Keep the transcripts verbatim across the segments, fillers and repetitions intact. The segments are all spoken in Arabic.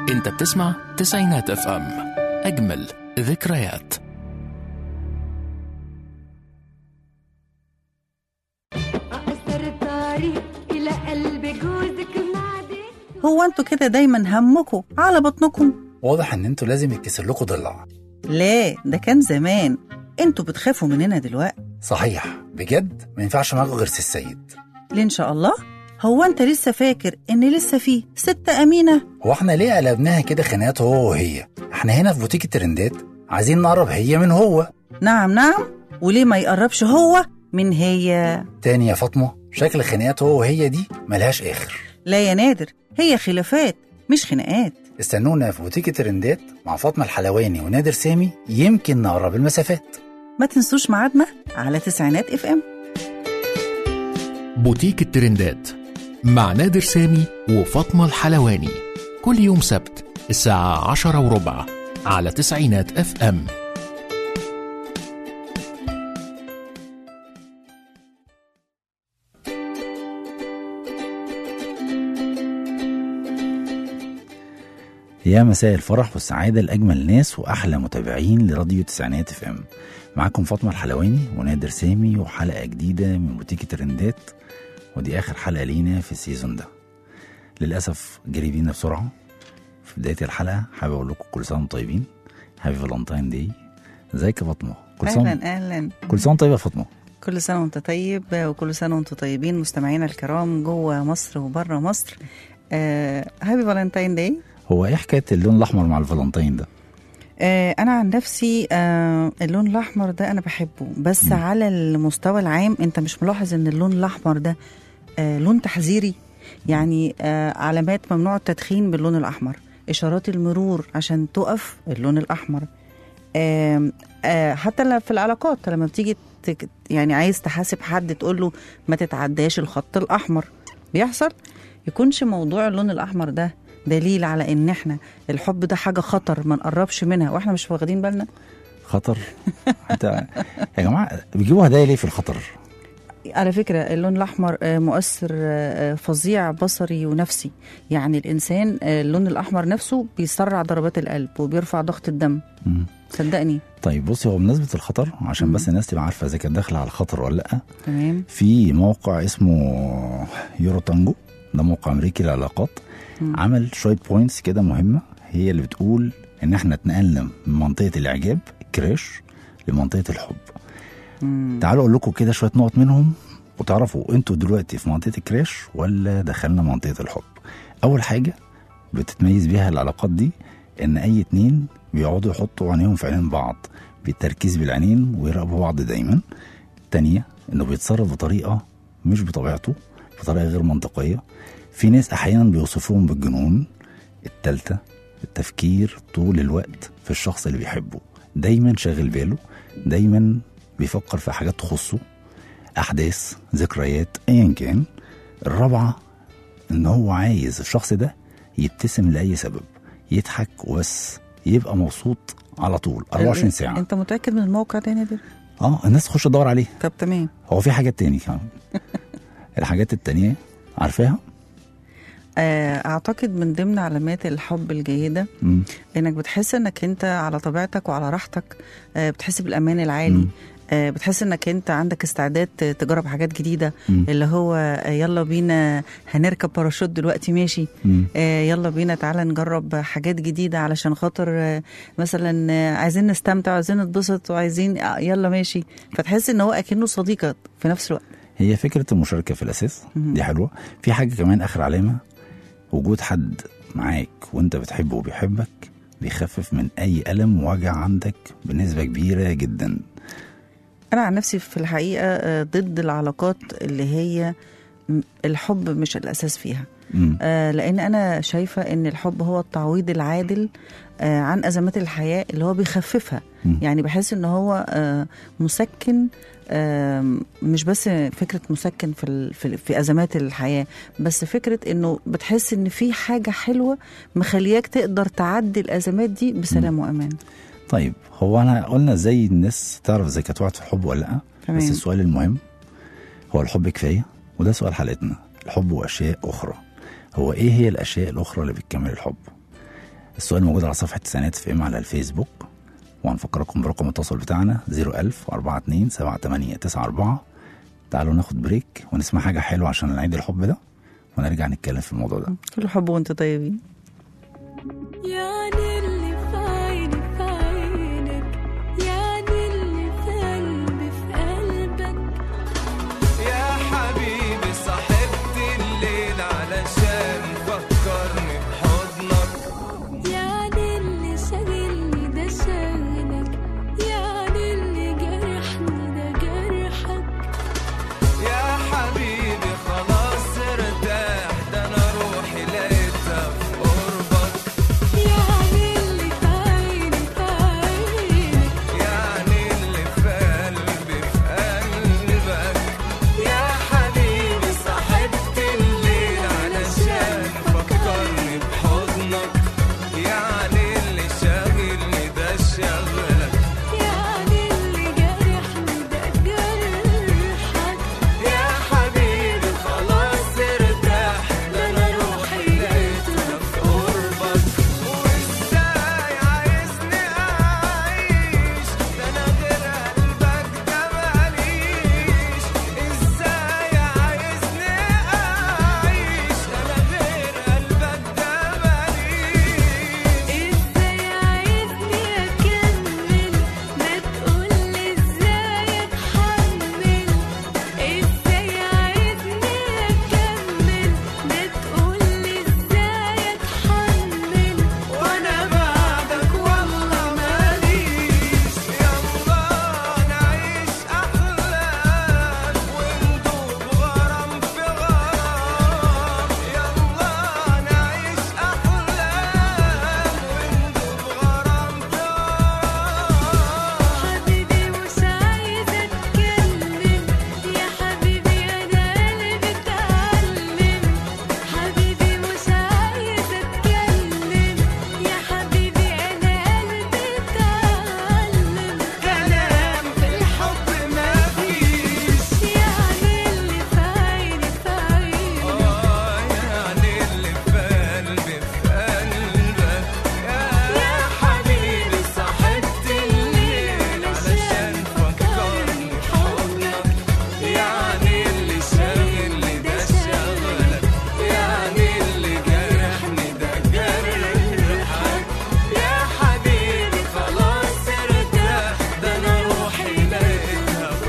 انت بتسمع تسعينات اف ام، اجمل ذكريات. هو انتوا كده دايما همكم على بطنكم؟ واضح ان انتوا لازم يتكسر لكم ضلع. لا ده كان زمان، انتوا بتخافوا مننا دلوقتي. صحيح بجد ما ينفعش معاكم غير سي السيد. ليه ان شاء الله؟ هو انت لسه فاكر ان لسه فيه ست امينه؟ هو احنا ليه قلبناها كده خناقات هو وهي؟ احنا هنا في بوتيك الترندات عايزين نقرب هي من هو. نعم نعم، وليه ما يقربش هو من هي؟ تاني يا فاطمه، شكل خناقات هو وهي دي ملهاش اخر. لا يا نادر، هي خلافات مش خناقات. استنونا في بوتيك الترندات مع فاطمه الحلواني ونادر سامي، يمكن نقرب المسافات. ما تنسوش ميعادنا على تسعينات اف ام. بوتيك الترندات مع نادر سامي وفاطمة الحلواني، كل يوم سبت الساعة عشرة وربع على تسعينات اف ام. يا مساء الفرح والسعادة لأجمل ناس وأحلى متابعين لراديو تسعينات اف ام. معاكم فاطمة الحلواني ونادر سامي، وحلقة جديدة من بوتيك الترندات، ودي آخر حلقة لينا في السيزون ده. للأسف جري بينا بسرعة. في بداية الحلقة حابب أقول لكم كل سنة وانتم طيبين، هابي فالنتاين داي. ازيك يا فاطمة؟ كل سنة اهلا اهلا. كل سنة طيبة يا فاطمة. كل سنة وانت طيب، وكل سنة وانتم طيبين مستمعينا الكرام جوه مصر وبره مصر. آه، هابي فالنتاين داي. هو ايه حكاية اللون الأحمر مع الفالنتين ده؟ آه، أنا عن نفسي آه، اللون الأحمر ده أنا بحبه، بس م. على المستوى العام أنت مش ملاحظ أن اللون الأحمر ده آه، لون تحذيري؟ يعني آه، علامات ممنوع التدخين باللون الأحمر، إشارات المرور عشان تقف اللون الأحمر. آه، آه، حتى في العلاقات لما بتيجي يعني عايز تحاسب حد تقول له ما تتعداش الخط الأحمر، بيحصل يكونش موضوع اللون الأحمر ده دليل على ان احنا الحب ده حاجة خطر ما نقربش منها واحنا مش واخدين بالنا؟ خطر؟ حتى يا جماعة بيجيبوا هدايا ليه في الخطر؟ على فكرة اللون الأحمر مؤثر فظيع بصري ونفسي. يعني الإنسان اللون الأحمر نفسه بيسرع ضربات القلب وبيرفع ضغط الدم. م. صدقني. طيب بصي، هو بمناسبة الخطر عشان م. بس الناس تبقى عارفة إذا كانت داخلة على الخطر ولا لأ. تمام. في موقع اسمه يورو تانجو، ده موقع أمريكي للعلاقات، م. عمل شوية بوينتس كده مهمة، هي اللي بتقول إن إحنا اتنقلنا من منطقة الإعجاب الكراش لمنطقة الحب. مم. تعالوا أقول لكم كده شوية نقط منهم وتعرفوا أنتوا دلوقتي في منطقة الكراش ولا دخلنا منطقة الحب. أول حاجة بتتميز بيها العلاقات دي إن أي اتنين بيقعدوا يحطوا عينيهم في عينين بعض بالتركيز بالعينين ويراقبوا بعض دايما. التانية إنه بيتصرف بطريقة مش بطبيعته، بطريقة غير منطقية. في ناس أحيانا بيوصفوهم بالجنون. التالتة التفكير طول الوقت في الشخص اللي بيحبه، دايما شاغل باله، دايما بيفكر في حاجات تخصه، أحداث، ذكريات، أيا كان. الرابعة إن هو عايز الشخص ده يبتسم لأي سبب، يضحك وبس، يبقى مبسوط على طول أربعة وعشرين ساعة. أنت متأكد من الموقع ده نادر؟ آه، الناس تخش تدور عليه. طب تمام. هو في حاجات تاني كمان. الحاجات التانية عارفاها؟ أعتقد من ضمن علامات الحب الجيدة م. إنك بتحس إنك أنت على طبيعتك وعلى راحتك، بتحس بالأمان العالي، م. بتحس إنك أنت عندك استعداد تجرب حاجات جديدة، م. اللي هو يلا بينا هنركب باراشوت دلوقتي ماشي، م. يلا بينا تعالى نجرب حاجات جديدة علشان خاطر مثلا عايزين نستمتع وعايزين نتبسط وعايزين يلا ماشي. فتحس إن هو أكنه صديقك في نفس الوقت. هي فكرة المشاركة في الأساس م. دي حلوة. في حاجة كمان آخر علامة، وجود حد معاك وانت بتحبه وبيحبك بيخفف من اي ألم ووجع عندك بنسبة كبيرة جدا. انا عن نفسي في الحقيقة ضد العلاقات اللي هي الحب مش الاساس فيها، آه لان انا شايفة ان الحب هو التعويض العادل آه عن ازمات الحياة اللي هو بيخففها. م. يعني بحس ان هو آه مسكن، مش بس فكرة مسكن في, في, في أزمات الحياة، بس فكرة إنه بتحس إن في حاجة حلوة مخلياك تقدر تعدي الأزمات دي بسلام وأمان. طيب هو أنا قلنا زي الناس تعرف إذا كانت وقعت في الحب ولا لأ، بس السؤال المهم هو الحب كفاية؟ وده سؤال حلقتنا، الحب وأشياء أخرى. هو إيه هي الأشياء الأخرى اللي بتكمل الحب؟ السؤال موجود على صفحه تسعينات في ام على الفيسبوك، وهنفكركم برقم التواصل بتاعنا صفر ألف أربعة اتنين سبعة تمانية تسعة أربعة. تعالوا ناخد بريك ونسمع حاجه حلوه عشان نعيد الحب ده، ونرجع نتكلم في الموضوع ده. كل حب وانت طيبين. يعني اللي في عيني في عينك، يعني اللي في قلبي في قلبك، يا حبيبي صاحبت الليل علشان فكرني بحضنك، يعني اللي شاغلني ده شاغلك، يعني اللي جرحني ده جرحك، يا حبيبي خلاص ارتاح ده انا روحي لقيتها في قربك، يعني اللي في عيني في عينك، يعني اللي في قلبي في قلبك، يا حبيبي صاحبت الليل علشان فكرني بحضنك، يعني اللي شاغلني ده شغلك، يعني اللي جرحني ده جرحك، يا حبيبي خلاص ارتاح ده انا روحي لقيتها في قربك، وازاي عايزني اعيش ده انا غير قلبك ده ماليش، ازاي عايزني اعيش انا غير قلبك ده ماليش، ازاي عايزني اكمل، ما تقولي ازاي اتحمل، ازاي عايزني اكمل، ما تقولي ازاي اتحمل، وانا بعدك والله ماليش، يلا نعيش احلام وندوب غرام في غرام، يلا نعيش احلام وندوب غرام في غرام، حبيبي مش عايزة اتكلم، يا حبيبي انا قلبي اتعلم، حبيبي مش عايزة اتكلم، يا حبيبي انا قلبي اتعلم، كلام في الحب مفيش، يعني اللي في عيني في عينك، اه يعني اللي في قلبي في قلبك، يا حبيبي صاحبت الليل علشان فكرني بحضنك، يعني اللي شاغلني ده شغلك، يعني اللي جرحني ده جرحك، يا حبيبي خلاص ارتاح ده انا روحي لقيتها في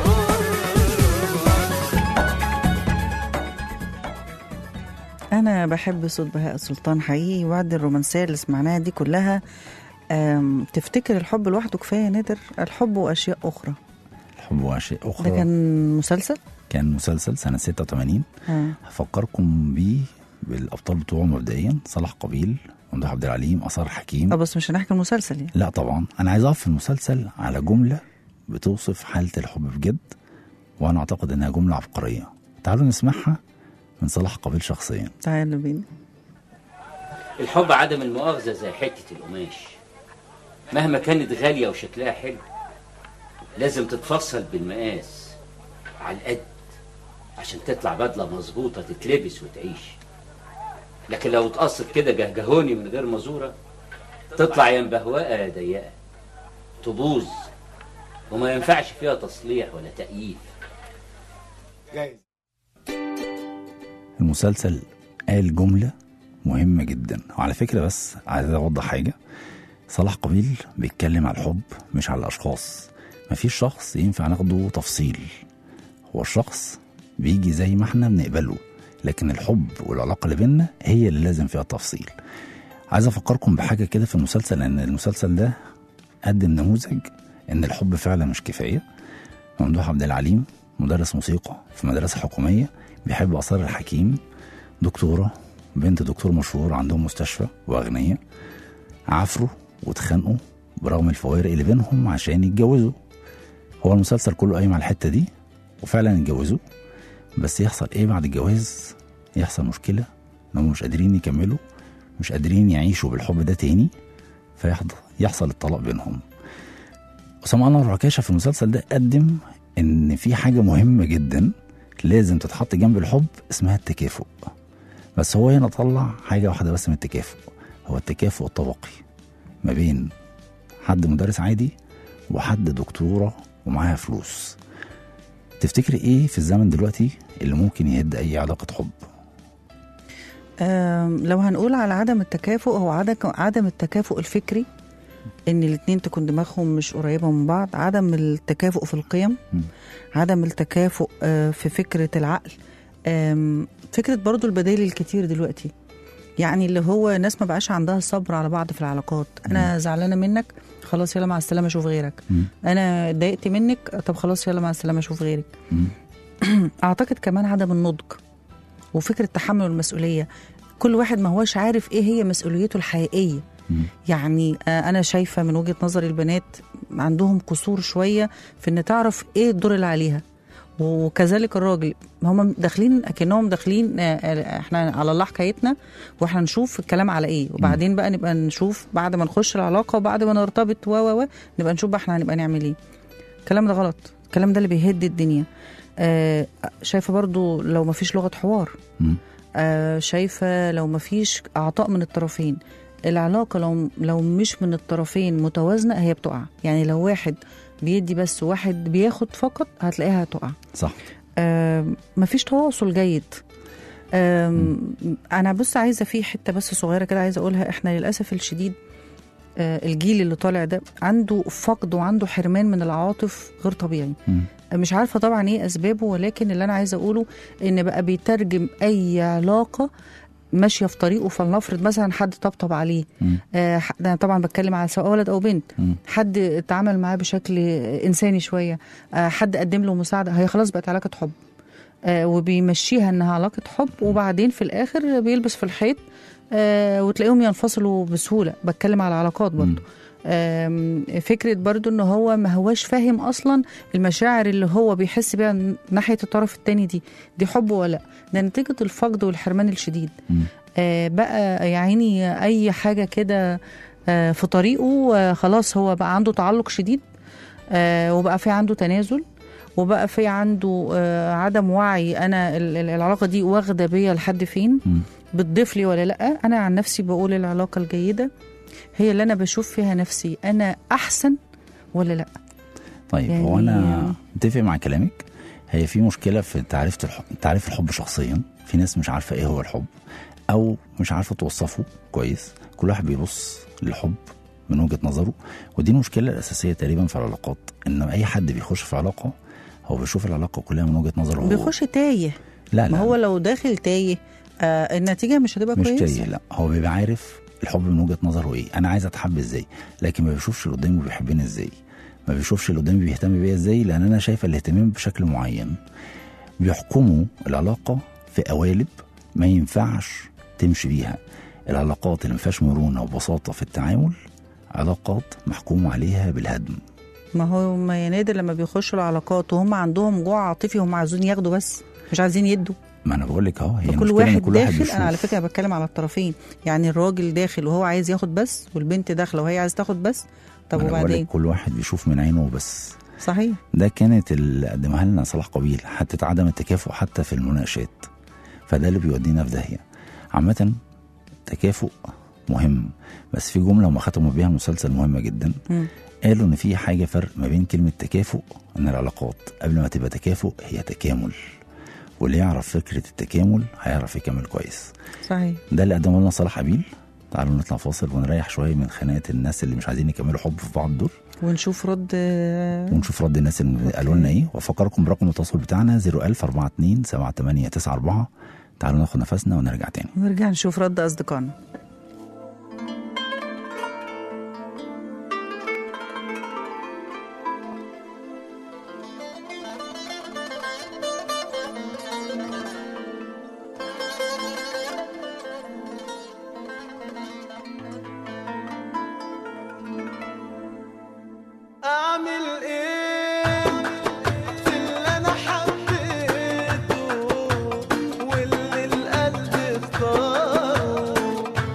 قربك. انا بحب صوت بهاء سلطان حقيقي، وبعد الرومانسيه اللي سمعناها دي كلها أم، تفتكر الحب لوحده كفايه نادر؟ الحب واشياء اخرى، الحب واشياء ده اخرى كان مسلسل. كان مسلسل سنه ستة وتمانين. آه. هفكركم بيه بالابطال بتوعه مبدئيا: صلاح قبيل، ممدوح عبد العليم، اثار حكيم. اه بس مش هنحكي المسلسل يعني. لا طبعا، انا عايز اقف في المسلسل على جمله بتوصف حاله الحب بجد، وانا اعتقد انها جمله عبقريه. تعالوا نسمعها من صلاح قبيل شخصيا. تعالوا بينا. الحب عدم المؤاخذة زي حتة القماش، مهما كانت غالية وشكلها حلو لازم تتفصل بالمقاس على القد عشان تطلع بدلة مظبوطة تتلبس وتعيش. لكن لو اتقصت كده جهجهوني من غير مزورة تطلع يا مبهوقة يا ضيقة، تبوظ وما ينفعش فيها تصليح ولا تأييف. المسلسل قال جمله مهمه جدا، وعلى فكره بس عايز اوضح حاجه: صلاح قبيل بيتكلم على الحب مش على الاشخاص. مفيش شخص ينفع ناخده تفصيل، هو الشخص بيجي زي ما احنا بنقبله، لكن الحب والعلاقه اللي بينا هي اللي لازم فيها تفصيل. عايز افكركم بحاجه كده في المسلسل، لان المسلسل ده قدم نموذج ان الحب فعلا مش كفايه. ممدوح عبد العليم مدرس موسيقى في مدرسه حكوميه، بيحب اثار الحكيم دكتوره، بنت دكتور مشهور عندهم مستشفى واغنياء، عافروا واتخانقوا برغم الفوارق اللي بينهم عشان يتجوزوا. هو المسلسل كله قايم على الحته دي، وفعلا اتجوزوا. بس يحصل ايه بعد الجواز؟ يحصل مشكله انهم مش قادرين يكملوا، مش قادرين يعيشوا بالحب ده تاني، فيحصل الطلاق بينهم. أسامة أنور عكاشة في المسلسل ده قدم ان في حاجه مهمه جدا لازم تتحط جنب الحب اسمها التكافؤ. بس هو هنا طلع حاجه واحده بس من التكافؤ: هو التكافؤ الطبقي ما بين حد مدرس عادي وحد دكتورة ومعاها فلوس. تفتكري ايه في الزمن دلوقتي اللي ممكن يهد اي علاقة حب؟ آم، لو هنقول على عدم التكافؤ، هو عدم عدم التكافؤ الفكري، ان الاتنين تكون دماغهم مش قريبة من بعض. عدم التكافؤ في القيم، م. عدم التكافؤ آه، في فكرة العقل. آم، فكرة برضو البدائل الكتير دلوقتي، يعني اللي هو ناس ما بقاش عندها صبر على بعض في العلاقات. انا زعلانة منك، خلاص يلا مع السلامة اشوف غيرك. م. انا اتضايقت منك، طب خلاص يلا مع السلامة اشوف غيرك. م. اعتقد كمان عدم النضج وفكرة تحمل المسؤولية. كل واحد ما هوش عارف ايه هي مسؤوليته الحقيقية. م. يعني آه، انا شايفة من وجهة نظري البنات عندهم قصور شوية في ان تعرف ايه الدور اللي عليها، وكذلك الراجل. هم داخلين اكنهم داخلين آه، آه، احنا على الله حكايتنا، واحنا نشوف الكلام على ايه، وبعدين بقى نبقى نشوف بعد ما نخش العلاقة وبعد ما نرتبط و و و نبقى نشوف بقى احنا هنبقى نعمل ايه. الكلام ده غلط، الكلام ده اللي بيهد الدنيا. آه، شايفة برضو لو ما فيش لغة حوار، م. آه، شايفة لو ما فيش عطاء من الطرفين، العلاقة لو لو مش من الطرفين متوازنة هي بتقع. يعني لو واحد بيدي بس وواحد بياخد فقط هتلاقيها هتقع. صح. آه، مفيش تواصل جيد. آه، انا بص عايزة في حتة بس صغيرة كده عايزة اقولها. احنا للأسف الشديد آه، الجيل اللي طالع ده عنده فقد وعنده حرمان من العواطف غير طبيعي. م. مش عارفة طبعا ايه اسبابه، ولكن اللي انا عايزة اقوله ان بقى بيترجم اي علاقة ماشية في طريقه. فلنفرض مثلا حد طبطب عليه، م. آه، انا طبعا بتكلم على سواء ولد او بنت، م. حد اتعامل معاه بشكل انساني شوية، آه، حد قدم له مساعدة، هي خلاص بقت علاقة حب. آه، وبيمشيها انها علاقة حب، وبعدين في الاخر بيلبس في الحيط، آه، وتلاقيهم ينفصلوا بسهولة. بتكلم على علاقات برضو. آم، فكرة برضو ان هو ما هواش فاهم اصلا المشاعر اللي هو بيحس بيها ناحية الطرف التاني دي دي حب ولا لا. ده نتيجة الفقد والحرمان الشديد. آه، بقى يا عيني اي حاجة كده آه، في طريقه، آه، خلاص هو بقى عنده تعلق شديد، آه، وبقى في عنده تنازل، وبقى في عنده آه، عدم وعي. انا ال- ال- العلاقة دي واخدة بيا لحد فين، بتضيف لي ولا لا. انا عن نفسي بقول العلاقة الجيدة هي اللي انا بشوف فيها نفسي انا احسن ولا لا. طيب يعني هو انا متفق مع كلامك. هي في مشكله في تعريف الحب، تعريف الحب شخصيا. في ناس مش عارفه ايه هو الحب او مش عارفه توصفه كويس. كل واحد بيبص للحب من وجهه نظره، ودي المشكله الاساسيه تقريبا في العلاقات. ان اي حد بيخش في علاقه هو بيشوف العلاقه كلها من وجهه نظره هو. بيخش تايه. لا لا ما هو لو داخل تايه آه النتيجه مش هتبقى مش كويسه. تايه، لا هو بيبقى عارف الحب من وجهه نظره ايه. انا عايز اتحب ازاي، لكن ما بيشوفش اللي قدامي بيحبني ازاي، ما بيشوفش اللي قدامي بيهتم بيا ازاي، لان انا شايفه الاهتمام بشكل معين. بيحكموا العلاقه في قوالب ما ينفعش تمشي بيها. العلاقات اللي ما فيهاش مرونه وبساطه في التعامل علاقات محكوم عليها بالهدم. ما هو ما ينادر لما بيخشوا العلاقات وهم عندهم جوع عاطفي، هم عايزين ياخدوا بس مش عايزين يدوا. ما انا بقول لك اهو، هي كل المشكلة واحد إن كل واحد داخل. بيشوف. انا على فكره بتكلم على الطرفين، يعني الراجل داخل وهو عايز ياخد بس، والبنت داخله وهي عايز تاخد بس. طب ما أنا بقول وبعدين؟ لك كل واحد بيشوف من عينه بس. صحيح. ده كانت اللي قدمها لنا صلاح قبيل، حتى عدم التكافؤ حتى في المناقشات. فده اللي بيودينا في داهيه. عامه التكافؤ مهم، بس في جمله هم ختموا بيها المسلسل مهمه جدا. م. قالوا ان في حاجه فرق ما بين كلمه تكافؤ، ان العلاقات قبل ما تبقى تكافؤ هي تكامل، واللي يعرف فكره التكامل هيعرف يكمل كويس. صحيح. ده اللي قدمه لنا صلاح قبيل. تعالوا نطلع فاصل ونريح شويه من خناقه الناس اللي مش عايزين يكملوا حب في بعض دول، ونشوف رد ونشوف رد الناس اللي قالوا لنا ايه. وافكركم برقم التواصل بتاعنا صفر ألف أربعة اتنين سبعة تمانية تسعة أربعة. تعالوا ناخد نفسنا ونرجع تاني. ونرجع نشوف رد اصدقائنا. أعمل إيه في اللي أنا حبيته واللي القلب اختاره؟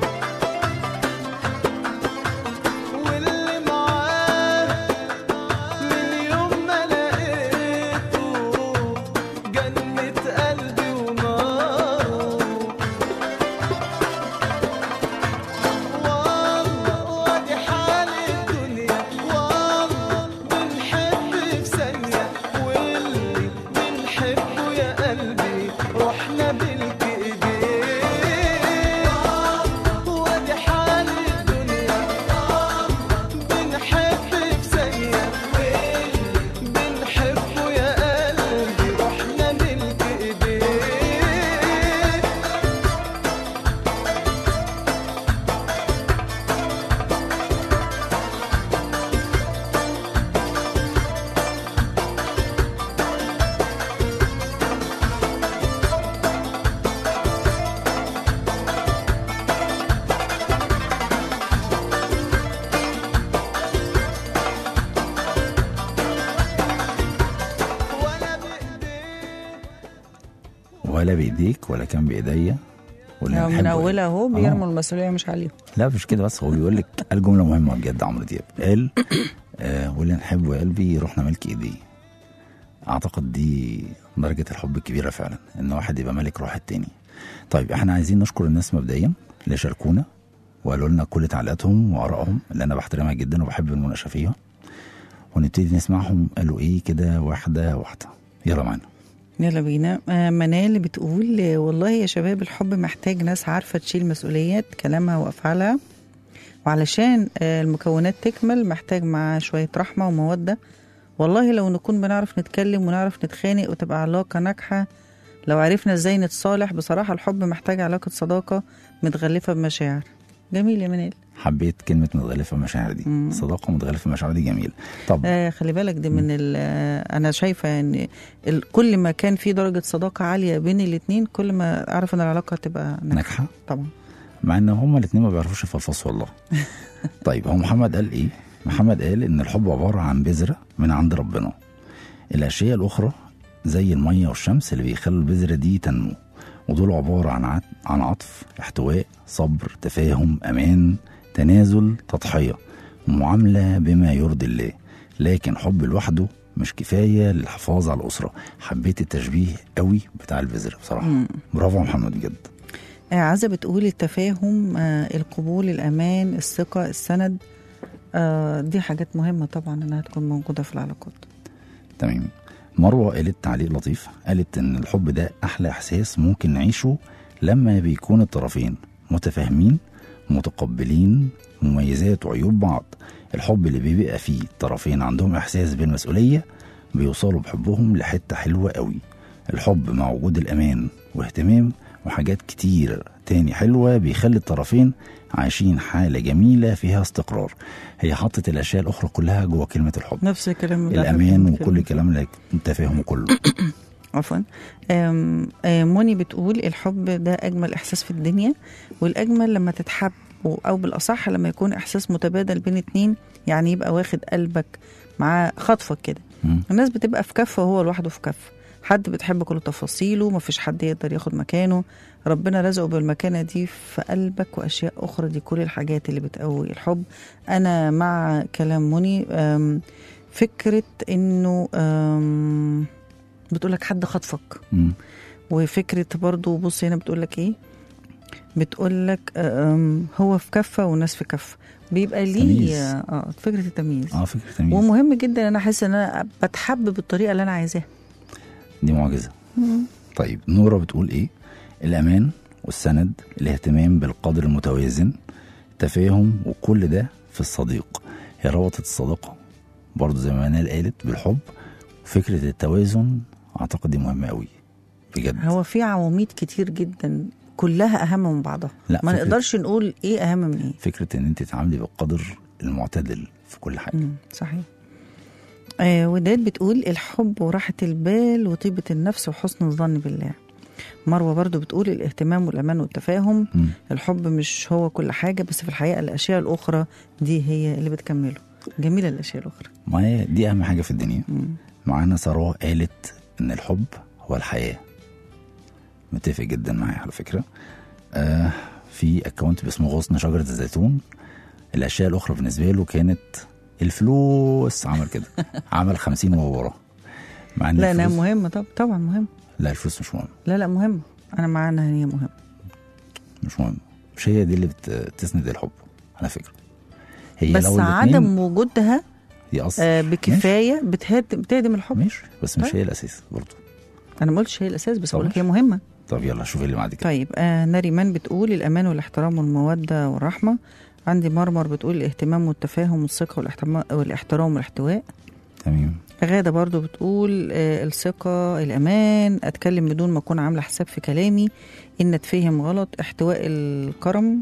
ولا بايديك ولا كان بايديا ولا من نحب اولها اهو آه. بيرموا المسؤوليه مش عليهم. لا مش كده بس، هو بيقول لك قال جمله مهمه بجد. عمرو دياب قال آه واللي نحبه يا قلبي روحنا ملك ايديه. اعتقد دي درجه الحب الكبيره فعلا، ان واحد يبقى ملك روح التاني. طيب احنا عايزين نشكر الناس مبدئيا اللي شاركونا وقالوا لنا كل تعليقاتهم وارائهم اللي انا بحترمها جدا وبحب المناقشه فيها، ونبتدي نسمعهم قالوا ايه كده واحده واحده. يلا معانا. يلا بينا. آه، منال بتقول آه، والله يا شباب الحب محتاج ناس عارفة تشيل مسؤوليات كلامها وأفعالها، وعلشان آه، المكونات تكمل محتاج معاه شوية رحمة ومودة. والله لو نكون بنعرف نتكلم ونعرف نتخانق وتبقى علاقة ناجحة، لو عرفنا ازاي نتصالح. بصراحة الحب محتاج علاقة صداقة متغلفة بمشاعر. جميل يا منال. حبيت كلمه متغلفه مشاعر دي. مم. صداقه متغلفه مشاعر دي جميل. طب آه خلي بالك دي من ال- آه، انا شايفه ان ال- كل ما كان في درجه صداقه عاليه بين الاثنين كل ما اعرف ان العلاقه تبقى ناجحه. ناجحه طبعا. مع ان هما الاثنين ما بيعرفوش يفلفصوا والله. طيب هو محمد قال ايه؟ محمد قال ان الحب عباره عن بذره من عند ربنا. الاشياء الاخرى زي الميه والشمس اللي بيخلوا البذره دي تنمو، ودول عباره عن عط- عن عطف، احتواء، صبر، تفاهم، امان، تنازل، تضحيه، ومعامله بما يرضي الله. لكن حب لوحده مش كفايه للحفاظ على الاسره. حبيت التشبيه قوي بتاع البذره بصراحه. مم. برافو يا محمد بجد. آه عزة بتقول التفاهم، آه القبول، الامان، الثقه، السند. آه دي حاجات مهمه طبعا انها تكون موجوده في العلاقات. تمام. مروه قالت تعليق لطيف، قالت ان الحب ده احلى احساس ممكن نعيشه لما بيكون الطرفين متفاهمين متقبلين مميزات وعيوب بعض. الحب اللي بيبقى فيه الطرفين عندهم احساس بالمسؤوليه بيوصلوا بحبهم لحته حلوه قوي. الحب مع وجود الامان واهتمام وحاجات كتير تاني حلوه بيخلي الطرفين عايشين حاله جميله فيها استقرار. هي حطت الاشياء الاخرى كلها جوه كلمه الحب. نفس الكلام اللي الامان احنا وكل بنتكلم الكلام اللي انت فاهمه كله. عفوا. آم، آم، موني بتقول الحب ده أجمل إحساس في الدنيا، والأجمل لما تتحب، أو بالأصح لما يكون إحساس متبادل بين اتنين، يعني يبقى واخد قلبك مع خطفك كده. مم. الناس بتبقى في كفة وهو لوحده في كفة. حد بتحب كل تفاصيله، مفيش حد يقدر ياخد مكانه. ربنا رزقه بالمكانة دي في قلبك وأشياء أخرى. دي كل الحاجات اللي بتقوي الحب. أنا مع كلام موني. آم، فكرة إنه آم، بتقولك حد خطفك، مم. وفكرة برضو بص هنا بتقولك ايه، بتقولك آم، هو في كفة والناس في كفة، بيبقى ليه تمييز. اه فكرة التمييز. اه فكره تمييز. ومهم جدا انا احس ان انا بتحب بالطريقة اللي انا عايزاها. دي معجزه. طيب نورة بتقول ايه؟ الامان والسند، الاهتمام بالقدر المتوازن، التفاهم، وكل ده في الصديق. هي ربطت الصداقه برضو زي ما منال قالت بالحب. فكره التوازن اعتقد دي مهمه قوي بجد. هو في عواميد كتير جدا كلها اهم من بعضها، لا، ما فكرة- نقدرش نقول ايه اهم من ايه. فكره ان انت تتعاملي بالقدر المعتدل في كل حاجه. مم، صحيح. آه وداد بتقول الحب وراحة البال وطيبة النفس وحسن الظن بالله. مروة برضو بتقول الاهتمام والأمان والتفاهم. مم. الحب مش هو كل حاجة، بس في الحقيقة الأشياء الأخرى دي هي اللي بتكمله. جميلة الأشياء الأخرى. ما هي دي اهم حاجه في الدنيا. مم. معانا سراء قالت ان الحب هو الحياه. متفق جدا معايا على فكره. آه في اكونت باسمه غصن شجره الزيتون، الاشياء الاخرى بالنسبه له كانت الفلوس. عمل كده عمل خمسين وهو وراه. مع ان لا أنا الفلوس- مهمة. طب طبعا مهم. لا الفلوس مش مهم. لا لا مهم. أنا معانا هي مهم. مش مهم. مش هي دي اللي بت- بتسند الحب على فكره. هي بس لو الاتنين- عدم وجودها دي اصل آه بكفاية بتهدم بتهدم الحب. ماشي بس مش طيب. هي الاساس برضه. أنا ما قلتش هي الأساس، بس طب أقول لك هي ماشي. مهمة. طب يلا شوف اللي بعد كده. طيب آه ناريمان بتقول الأمان والاحترام والمودة والرحمة. عندي مرمر بتقول الاهتمام والتفاهم والثقة والاحترام والاحترام والاحتواء. تمام. غادة برضو بتقول آه الثقة، الأمان، أتكلم بدون ما أكون عاملة حساب في كلامي، إن أتفهم غلط، احتواء الكرم.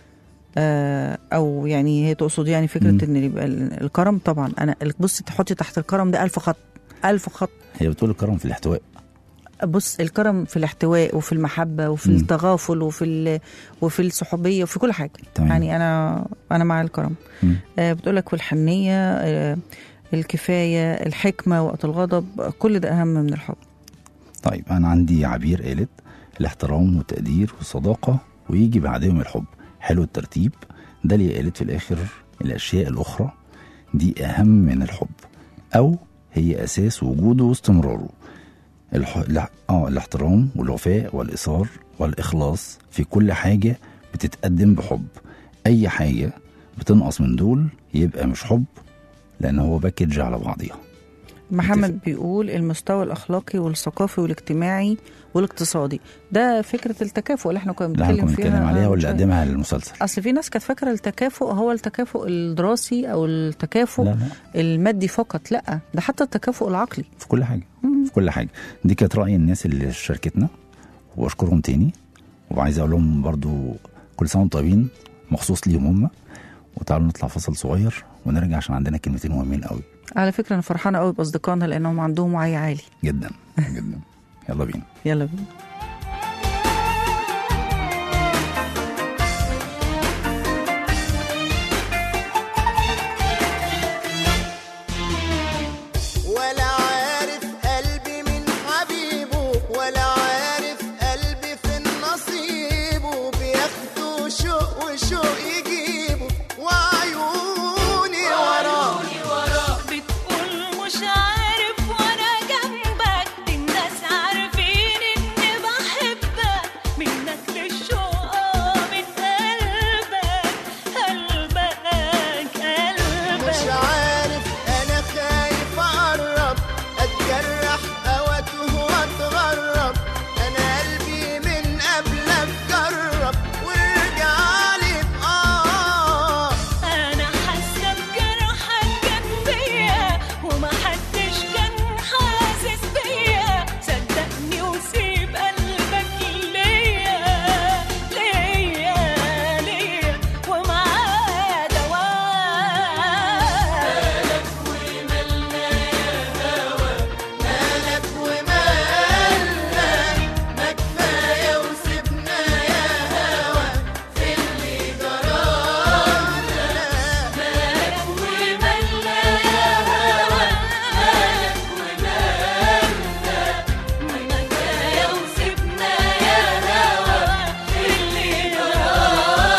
آه أو يعني هي تقصد يعني فكرة مم. إن يبقى ال- الكرم. طبعا أنا بصي تحطي تحت الكرم ده ألف خط ألف خط. هي بتقول الكرم في الاحتواء. بص الكرم في الاحتواء وفي المحبة وفي مم. التغافل وفي ال- وفي الصحوبية وفي كل حاجة. تمام. يعني أنا أنا مع الكرم. مم. آه بتقولك والحنية، آه الكفاية، الحكمة، وقت الغضب، كل ده أهم من الحب. طيب انا عندي عبير قالت الاحترام والتقدير والصداقة، ويجي بعدهم الحب. حلو الترتيب ده اللي قالت في الآخر الأشياء الأخرى دي أهم من الحب، أو هي أساس وجوده واستمراره. الح... لا... آه الاحترام والوفاء والإصرار والإخلاص في كل حاجة بتتقدم بحب. أي حاجة بتنقص من دول يبقى مش حب، لأن هو باكج على بعضيها. محمد بيقول المستوى الأخلاقي والثقافي والاجتماعي والاقتصادي، ده فكرة التكافؤ اللي احنا كنا لا احنا بنتكلم كنا فيها بنتكلم عليها واللي شوية. قدمها للمسلسل. أصل في ناس كانت فاكرة التكافؤ هو التكافؤ الدراسي أو التكافؤ لا لا المادي فقط، لا ده حتى التكافؤ العقلي في كل حاجة، في كل حاجة. دي كانت رأي الناس اللي شاركتنا، واشكرهم تاني، وعايز اقول لهم برضو كل سنة وانتم طيبين مخصوص ليهم هم. وتعالوا نطلع فصل صغير ونرجع عشان عندنا كلمتين مهمين قوي. على فكرة أنا فرحانة قوي بأصدقائنا لأنهم عندهم وعي عالي جدا جدا. يلا بينا. يلا بينا. ولا عارف قلبي من حبيبه، ولا عارف قلبي فين نصيبه، بياخدوا شوق وشوق يجيبه، وعيوني وراه. بتقول مش عارف وانا جنبك، دي الناس عارفين اني بحبك، منك للشوق من قلبك قلبك قلبك. مش عارف انا خايف اقرب، اتجرح او اتوه واتغرب، انا قلبي من قبلك جرب وارجع لي بآه. انا حاسه بجرحك كان فيا ومحدش كان حاسس بيا، صدقني وسيب قلبك ليا ليا ليا ومعاه دواء. مالك ومالنا يا هوا، مالك ومالنا، ما كفاية وسيبنا يا هوا في اللي جرالنا. مالك ومالنا يا هوا، مالك ومالنا، ما كفايه وسيبنا يا هوا في اللي جرالنا.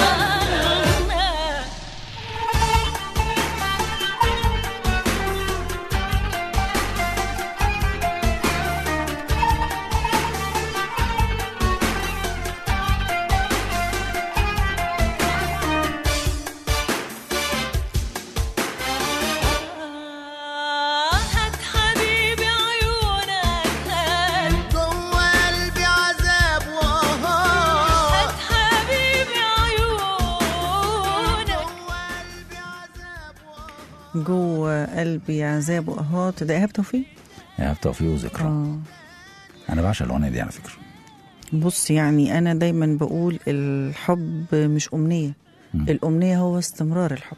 هات حبيبي عيونك، هات جوا قلبي عذاب وآهات، هات حبيبي عيونك. جوا قلبي عذاب وآهات. جوه قلبي عذاب وأهات، ده إيهاب توفيق. يا توفيق وذكرى. آه. انا بعشق الاغنيه دي على فكره. بص يعني أنا دايما بقول الحب مش أمنية، مم. الأمنية هو استمرار الحب.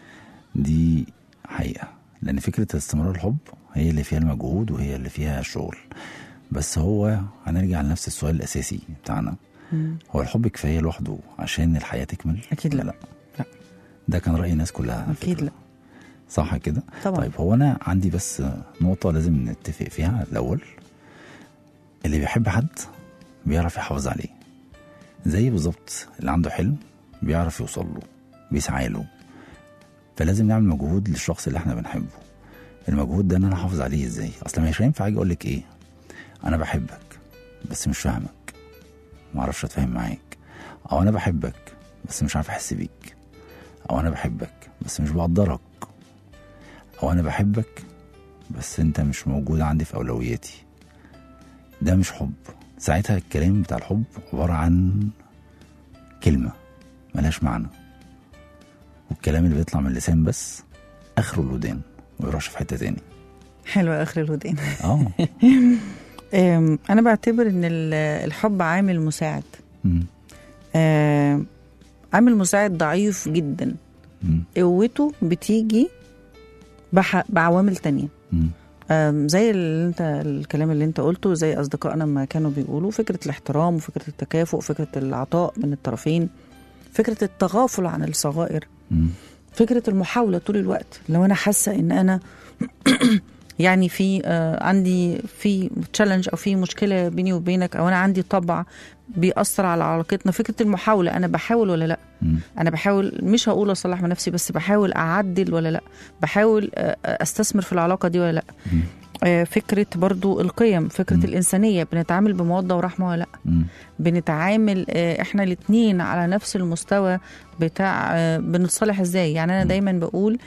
دي حقيقة، لأن فكرة استمرار الحب هي اللي فيها المجهود وهي اللي فيها الشغل. بس هو هنرجع لنفس السؤال الأساسي بتاعنا، مم. هو الحب كفاية لوحده عشان الحياة تكمل؟ أكيد ولا لا. لا. ده كان رأي الناس كلها على أكيد فكرة. لا. صح كده؟ طبعا. طيب هو أنا عندي بس نقطة لازم نتفق فيها الأول. اللي بيحب حد بيعرف يحافظ عليه، زي بالظبط اللي عنده حلم بيعرف يوصل له، بيسعى له. فلازم نعمل مجهود للشخص اللي احنا بنحبه. المجهود ده ان انا احافظ عليه ازاي؟ اصلا مش هينفع اجي اقول لك ايه، انا بحبك بس مش فاهمك، ما اعرفش اتفاهم معاك، او انا بحبك بس مش عارف احس بيك، او انا بحبك بس مش بقدرك، او انا بحبك بس انت مش موجود عندي في اولوياتي. ده مش حب. ساعتها الكلام بتاع الحب عبارة عن كلمة ملهاش معنى، والكلام اللي بيطلع من اللسان بس اخره الودان ويروحش في حتة تاني. حلوة آخر الودان. اه أم، أنا بعتبر إن ال- الحب عامل مساعد. مم. أم، عامل مساعد ضعيف جدا، مم. قوته بتيجي بح- بعوامل تانية. مم. أم، زي اللي انت الكلام اللي انت قلته، زي أصدقائنا ما كانوا بيقولوا، فكرة الاحترام وفكرة التكافؤ، فكرة العطاء من الطرفين، فكرة التغافل عن الصغائر، مم. فكرة المحاولة طول الوقت. لو أنا حاسة إن أنا يعني في آه عندي في تشالنج او في مشكله بيني وبينك، او انا عندي طبع بيأثر على علاقتنا، فكره المحاوله، انا بحاول ولا لا؟ مم. انا بحاول، مش هقول اصلح من نفسي، بس بحاول اعدل ولا لا؟ بحاول آه استثمر في العلاقه دي ولا لا؟ مم. آه فكره برضو القيم، فكره مم. الانسانيه، بنتعامل بموده ورحمه ولا لا؟ مم. بنتعامل آه احنا الاثنين على نفس المستوى بتاع آه بنتصالح ازاي؟ يعني انا دايما بقول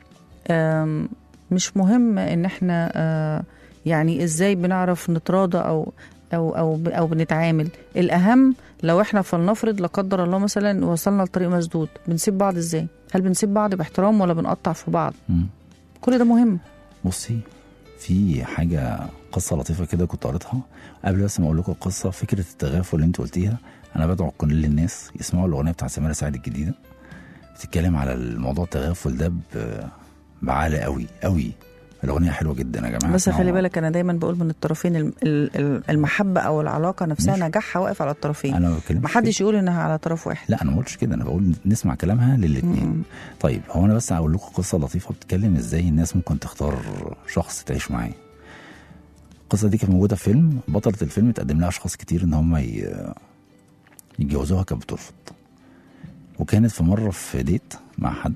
آم، مش مهم ان احنا آه، يعني ازاي بنعرف نتراضى او او او او بنتعامل. الاهم لو احنا فلنفرض لا قدر الله مثلا وصلنا لطريق مسدود، بنسيب بعض ازاي؟ هل بنسيب بعض باحترام ولا بنقطع في بعض؟ مم. كل ده مهم. بصي، في حاجه قصه لطيفه كده كنت قريتها قبل بس ما اقول لكم القصه. فكره التغافل اللي انت قلتيها، انا بدعو كل الناس يسمعوا الاغنيه بتاعت سميرة سعيد الجديده، بتتكلم على الموضوع التغافل ده ب- بعالي قوي قوي. الاغنيه حلوه جدا يا جماعه، بس اسمعوها. خلي بالك انا دايما بقول من الطرفين، الم- ال- ال- المحبه او العلاقه نفسها ماشي. نجاحها واقف على الطرفين. انا ما بتكلمش محدش يقول انها على طرف واحد. لا انا ما قلتش كده، انا بقول نسمع كلامها مم. للاثنين. طيب هو انا بس هقول لكم قصه لطيفه بتتكلم ازاي الناس ممكن تختار شخص تعيش معاه. القصه دي كانت موجوده في فيلم، بطله الفيلم تقدم لها اشخاص كتير ان هم ي- يتجوزوها، كانت بترفض. وكانت في مره في ديت مع حد،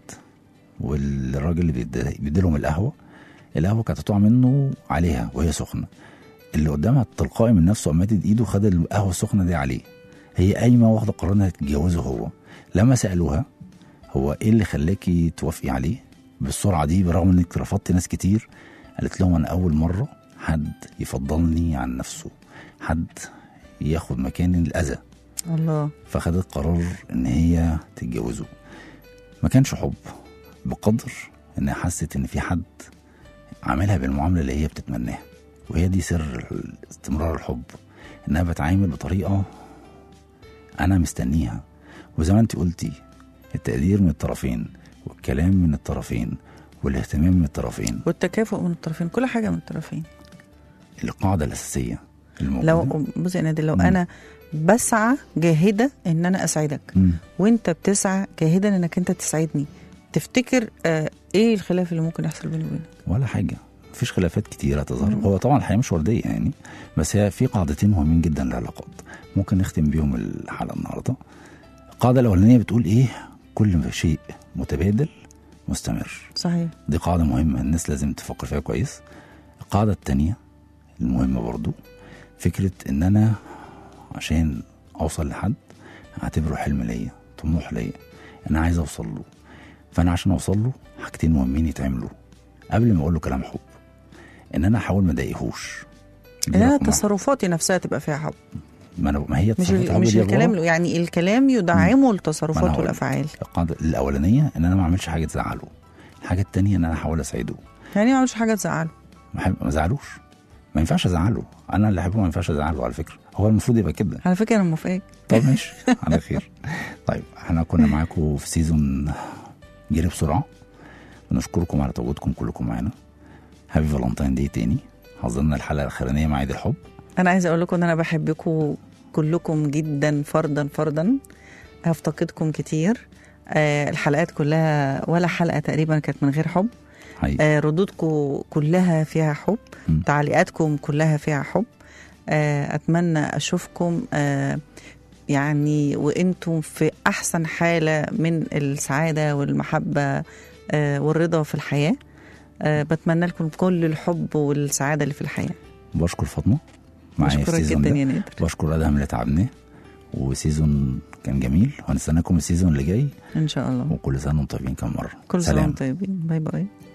والراجل اللي بيدي- بيديلهم القهوه، القهوه كانت هتقع منه عليها وهي سخنه. اللي قدامها تلقائي من نفسه قام مادد ايده وخد القهوه السخنه دي عليه. هي قايمه واخده قرار انها تتجوزه هو. لما سالوها هو ايه اللي خلاكي توافقي عليه بالسرعه دي برغم انك رفضتي ناس كتير، قالت لهم انا اول مره حد يفضلني عن نفسه، حد ياخد مكاني الاذى. الله. فخدت قرار ان هي تتجوزه. ما كانش حب بقدر انها حست ان في حد عاملها بالمعامله اللي هي بتتمناها. وهي دي سر استمرار الحب، انها بتعامل بطريقه انا مستنيها. وزي ما انت قلتي، التقدير من الطرفين، والكلام من الطرفين، والاهتمام من الطرفين، والتكافؤ من الطرفين، كل حاجه من الطرفين. القاعده الاساسيه الموجوده. لو بصي يا نادر، لو مم. انا بسعى جاهده ان انا اسعدك، مم. وانت بتسعى جاهدا انك انت تسعدني، تفتكر آه ايه الخلاف اللي ممكن يحصل بيني وبينك؟ ولا حاجه، مفيش خلافات كتيره تظهر. هو طبعا الحياه مش ورديه يعني، بس هي في قاعدتين مهمين جدا للعلاقات ممكن نختم بيهم الحلقه النهارده. القاعده الاولانيه بتقول ايه؟ كل شيء متبادل مستمر. صحيح. دي قاعده مهمه الناس لازم تفكر فيها كويس. القاعده التانية المهمه برضو، فكره ان انا عشان اوصل لحد اعتبره حلم ليا، طموح ليا، انا عايز اوصل له. فانا عشان اوصل له حاجتين مهمين يتعملوا قبل ما اقول له كلام حب، ان انا احاول ما اضايقهوش. دي ان انا رقم واحد. تصرفاتي نفسها تبقى فيها حب، ما أنا ما هي مش تصرفات ال- الحب مش دي الكلام عبارة- له، يعني الكلام يدعمه ما أنا التصرفات هقول. والافعال. القاعده الاولانيه ان انا ما اعملش حاجه تزعله. الحاجه التانية ان انا احاول اسعده، يعني ما عملش حاجه تزعله. ما أحب- ما ازعلوش. ما ينفعش ازعله، انا اللي احبه ما ينفعش ازعله. على فكره هو المفروض يبقى كده. على فكره انا موافقاك. طب ماشي على خير. طيب احنا كنا معاكم في سيزون جري بسرعه، بنشكركم على تواجدكم كلكم معانا. هابي فالنتاين دي تاني، حظنا الحلقه الاخرانيه مع عيد الحب. انا عايزه اقول لكم ان انا بحبكم كلكم جدا، فردا فردا. هفتقدكم كتير. آه الحلقات كلها ولا حلقه تقريبا كانت من غير حب. حقيقي. آه ردودكم كلها فيها حب، م. تعليقاتكم كلها فيها حب. آه اتمنى اشوفكم آه يعني وانتم في احسن حاله من السعاده والمحبه آه والرضا في الحياه. آه بتمنى لكم كل الحب والسعاده اللي في الحياه. بشكر فاطمه معايا في بشكرك السيزون جدا ده. يا نادر. بشكر ادهم اللي تعبناه، وسيزون كان جميل، وهنستناكم السيزون اللي جاي. ان شاء الله. وكل سنه وانتم طيبين كم مره. كل سنه سلام. وانتم طيبين. باي باي.